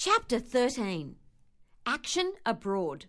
Chapter 13. Action Abroad.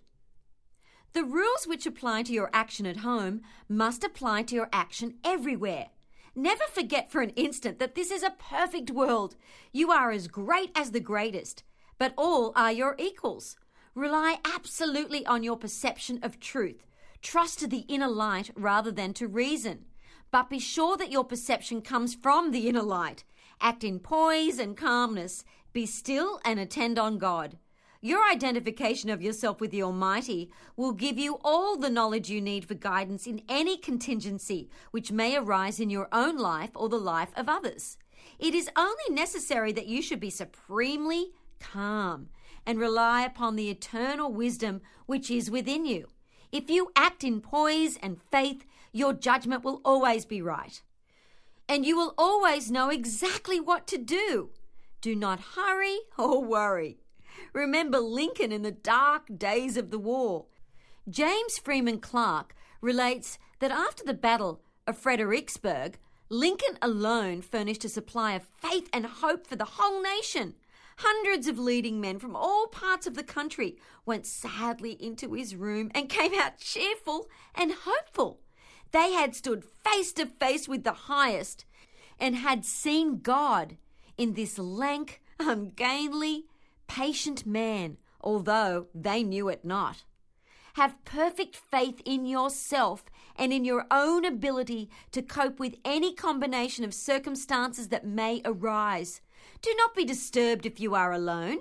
The rules which apply to your action at home must apply to your action everywhere. Never forget for an instant that this is a perfect world. You are as great as the greatest, but all are your equals. Rely absolutely on your perception of truth. Trust to the inner light rather than to reason. But be sure that your perception comes from the inner light. Act in poise and calmness. Be still and attend on God. Your identification of yourself with the Almighty will give you all the knowledge you need for guidance in any contingency which may arise in your own life or the life of others. It is only necessary that you should be supremely calm and rely upon the eternal wisdom which is within you. If you act in poise and faith, your judgment will always be right, and you will always know exactly what to do. Do not hurry or worry. Remember Lincoln in the dark days of the war. James Freeman Clarke relates that after the Battle of Fredericksburg, Lincoln alone furnished a supply of faith and hope for the whole nation. Hundreds of leading men from all parts of the country went sadly into his room and came out cheerful and hopeful. They had stood face to face with the highest and had seen God in this lank, ungainly, patient man, although they knew it not. Have perfect faith in yourself and in your own ability to cope with any combination of circumstances that may arise. Do not be disturbed if you are alone.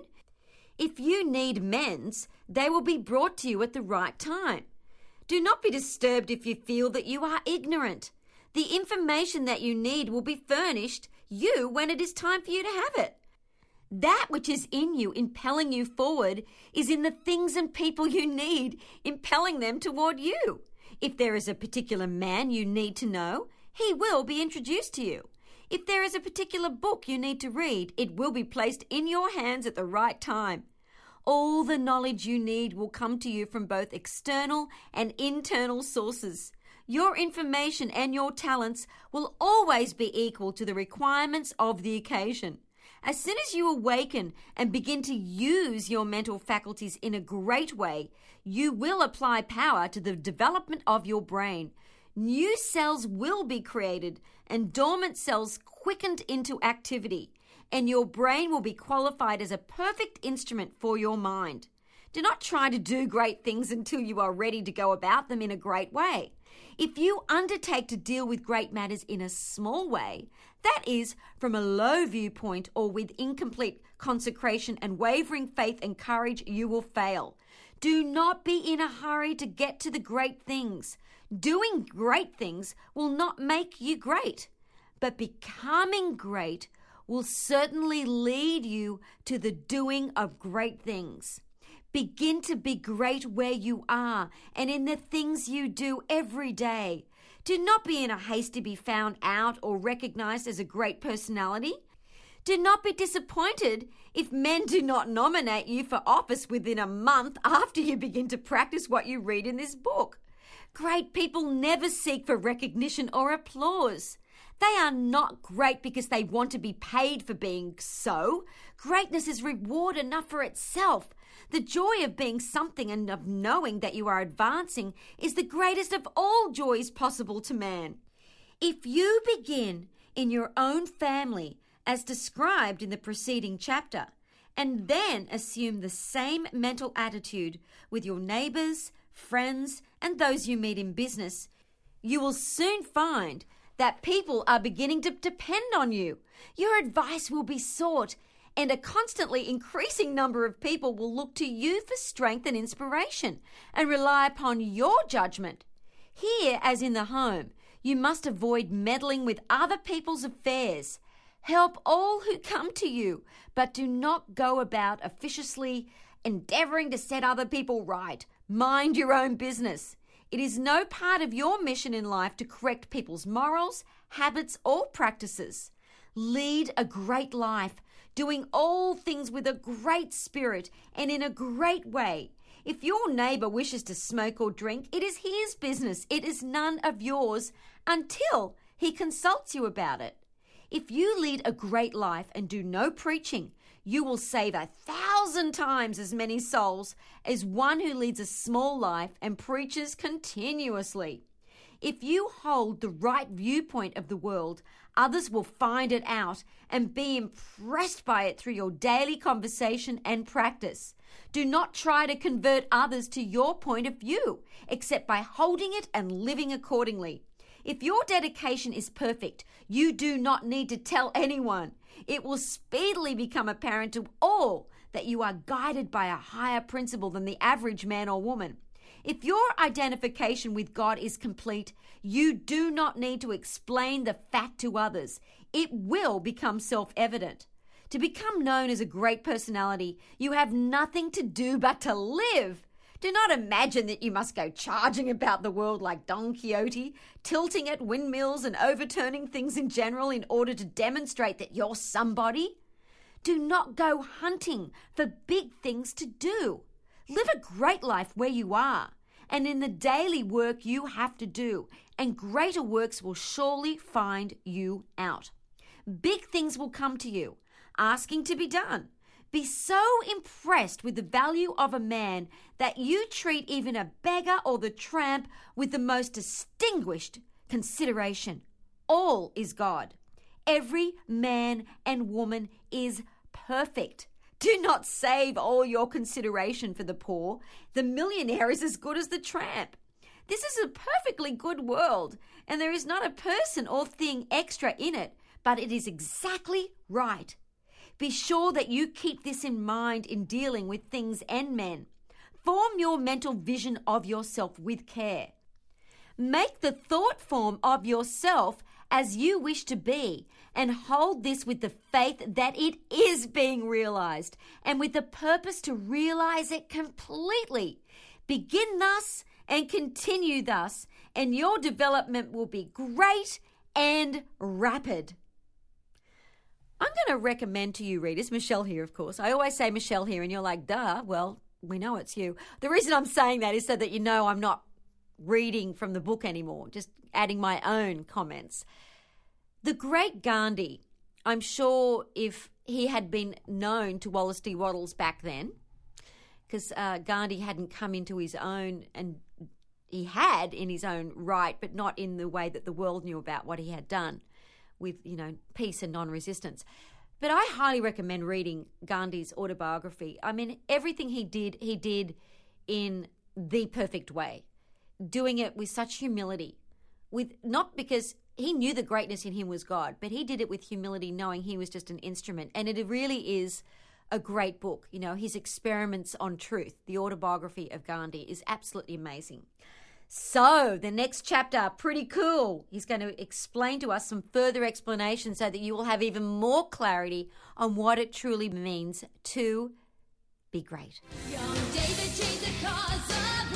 If you need mends, they will be brought to you at the right time. Do not be disturbed if you feel that you are ignorant. The information that you need will be furnished you when it is time for you to have it. That which is in you, impelling you forward, is in the things and people you need, impelling them toward you. If there is a particular man you need to know, he will be introduced to you. If there is a particular book you need to read, it will be placed in your hands at the right time. All the knowledge you need will come to you from both external and internal sources. Your information and your talents will always be equal to the requirements of the occasion. As soon as you awaken and begin to use your mental faculties in a great way, you will apply power to the development of your brain. New cells will be created and dormant cells quickened into activity, and your brain will be qualified as a perfect instrument for your mind. Do not try to do great things until you are ready to go about them in a great way. If you undertake to deal with great matters in a small way, that is, from a low viewpoint or with incomplete consecration and wavering faith and courage, you will fail. Do not be in a hurry to get to the great things. Doing great things will not make you great, but becoming great will certainly lead you to the doing of great things. Begin to be great where you are and in the things you do every day. Do not be in a haste to be found out or recognized as a great personality. Do not be disappointed if men do not nominate you for office within a month after you begin to practice what you read in this book. Great people never seek for recognition or applause. They are not great because they want to be paid for being so. Greatness is reward enough for itself. The joy of being something and of knowing that you are advancing is the greatest of all joys possible to man. If you begin in your own family, as described in the preceding chapter, and then assume the same mental attitude with your neighbors, friends, and those you meet in business, you will soon find that people are beginning to depend on you. Your advice will be sought, and a constantly increasing number of people will look to you for strength and inspiration and rely upon your judgment. Here, as in the home, you must avoid meddling with other people's affairs. Help all who come to you, but do not go about officiously endeavoring to set other people right. Mind your own business. It is no part of your mission in life to correct people's morals, habits, or practices. Lead a great life, doing all things with a great spirit and in a great way. If your neighbor wishes to smoke or drink, it is his business. It is none of yours until he consults you about it. If you lead a great life and do no preaching, you will save 1,000 times as many souls as one who leads a small life and preaches continuously. If you hold the right viewpoint of the world, others will find it out and be impressed by it through your daily conversation and practice. Do not try to convert others to your point of view, except by holding it and living accordingly. If your dedication is perfect, you do not need to tell anyone. It will speedily become apparent to all that you are guided by a higher principle than the average man or woman. If your identification with God is complete, you do not need to explain the fact to others. It will become self-evident. To become known as a great personality, you have nothing to do but to live. Do not imagine that you must go charging about the world like Don Quixote, tilting at windmills and overturning things in general in order to demonstrate that you're somebody. Do not go hunting for big things to do. Live a great life where you are and in the daily work you have to do, and greater works will surely find you out. Big things will come to you, asking to be done. Be so impressed with the value of a man that you treat even a beggar or the tramp with the most distinguished consideration. All is God. Every man and woman is perfect. Do not save all your consideration for the poor. The millionaire is as good as the tramp. This is a perfectly good world, and there is not a person or thing extra in it, but it is exactly right. Be sure that you keep this in mind in dealing with things and men. Form your mental vision of yourself with care. Make the thought form of yourself as you wish to be, and hold this with the faith that it is being realized, and with the purpose to realize it completely. Begin thus and continue thus, and your development will be great and rapid. I'm going to recommend to you readers, Michelle here, of course. I always say Michelle here, and you're like, duh, well, we know it's you. The reason I'm saying that is so that you know I'm not reading from the book anymore, just adding my own comments. The great Gandhi, I'm sure if he had been known to Wallace D. Wattles back then, because Gandhi hadn't come into his own, and he had in his own right, but not in the way that the world knew about what he had done with, peace and non-resistance. But I highly recommend reading Gandhi's autobiography. I mean, everything he did in the perfect way, doing it with such humility, not because he knew the greatness in him was God, but he did it with humility, knowing he was just an instrument. And it really is a great book. His Experiments on Truth, the autobiography of Gandhi, is absolutely amazing. So the next chapter, pretty cool. He's going to explain to us some further explanation so that you will have even more clarity on what it truly means to be great. Young David changed the cause of